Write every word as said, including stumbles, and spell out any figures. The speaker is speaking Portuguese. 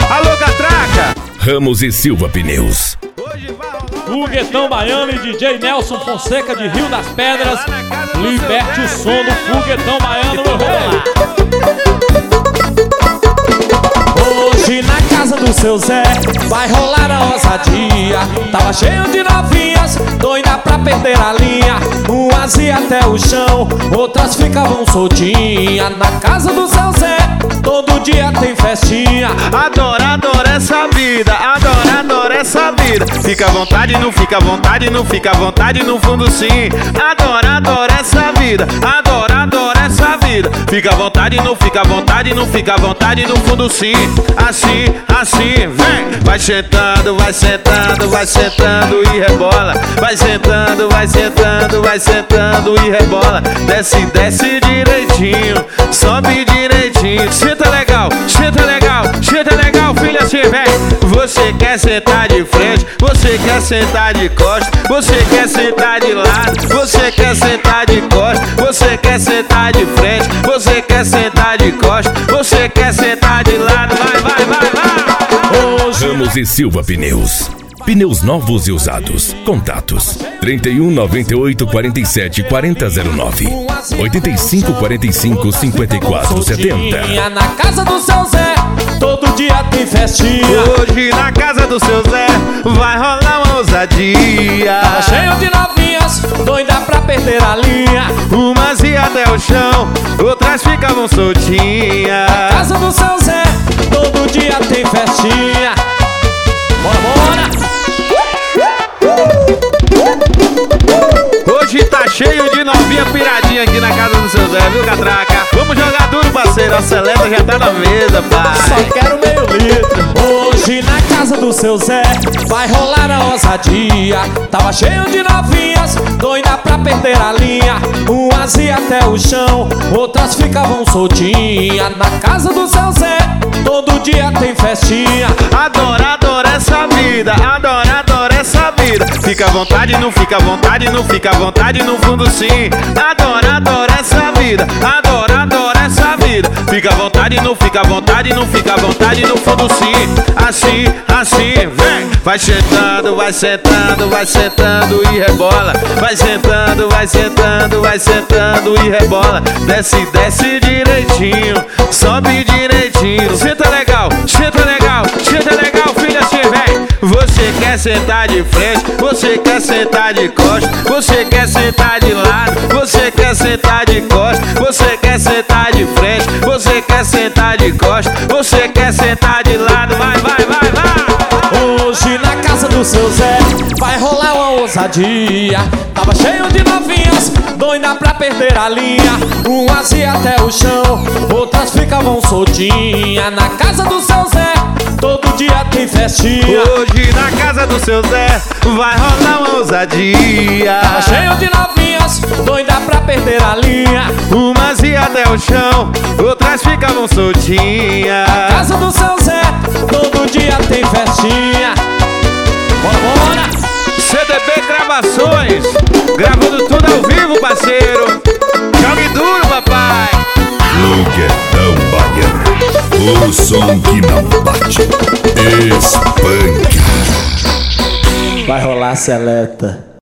Alô, Catraca! Ramos e Silva Pneus. Foguetão Baiano e D J Nelson Fonseca de Rio das Pedras. Liberte o som do Foguetão Baiano, meu rei. Hoje na casa do seu Zé vai rolar a ousadia. Tava cheio de novinhas, doida pra perder a linha. Umas ia até o chão, outras ficavam soltinhas. Na casa do seu Zé todo dia tem festinha. Adora, adora essa vida, adora, adora essa vida. Fica à vontade, não fica à vontade, não fica à vontade no fundo sim. Adora, adora essa vida, adora, adora essa vida. Fica à vontade, não fica à vontade, não fica à vontade no fundo sim. Assim, assim, vem. Vai sentando, vai sentando, vai sentando e rebola. Vai sentando, vai sentando, vai sentando e rebola. Desce, desce direitinho, sobe direitinho. Senta legal, senta legal, senta legal, filha, assim, vem. Você quer sentar de frente, você quer sentar de costas, você quer sentar de lado, você quer sentar de costas, você quer sentar de frente, você quer sentar de costas, você quer sentar de lado, vai, vai, vai, vai. Hoje... Ramos e Silva Pneus. Pneus novos e usados. Contatos: trinta e um, noventa e oito, quarenta e sete, quarenta zero nove, oitenta e cinco, quarenta e cinco, cinquenta e quatro, setenta. Na casa do seu Zé todo dia tem festinha. Hoje na casa do seu Zé vai rolar uma ousadia. Tava cheio de novinhas, doida pra perder a linha. Umas ia até o chão, outras ficavam soltinhas. Na casa do seu Zé todo dia tem festinha. Bora, bora! Hoje tá cheio de novinha piradinha aqui na casa do seu Zé, viu, Catraca? Vamos jogar duro, parceiro, a seleta já tá na mesa, pai. Só quero meio litro. Hoje na casa do seu Zé vai rolar a ousadia. Tava cheio de novinhas, doida pra perder a linha. Umas ia até o chão, outras ficavam soltinhas. Na casa do seu Zé todo dia tem festinha. Adora, adora essa vida, adora, adora essa vida. Fica à vontade, não fica à vontade, não fica à vontade no fundo sim. Adora, adora essa vida, adora, adora essa vida. Fica à vontade, não fica à vontade, não fica à vontade no fundo sim. Assim, assim, vem. Vai sentando, vai sentando, vai sentando e rebola. Vai sentando, vai sentando, vai sentando e rebola. Desce, desce direitinho, sobe direitinho. Senta legal, senta legal, senta legal, filha, assim, vem. Você quer sentar de frente, você quer sentar de costas, você quer sentar de lado, você quer sentar de costas, você quer sentar de frente, você quer sentar de costas, você quer sentar de lado, vai, vai, vai, vai. Hoje na casa do seu Zé vai rolar uma ousadia. Tava cheio de novinhas, doida pra perder a linha. Umas ia até o chão, outras ficavam soltinhas. Na casa do seu Zé todo dia tem festinha. Hoje na casa do seu Zé vai rolar uma ousadia. Tava cheio de novinhas, doida pra perder a linha. Umas ia até o chão, outras ficavam soltinhas. Na casa do seu Zé todo dia tem festinha. Bora, bora! C D B Gravações, gravando tudo ao vivo, parceiro. Jogue duro, papai. Foguetão Baiano, o som que não bate, espanca. Vai rolar seleta.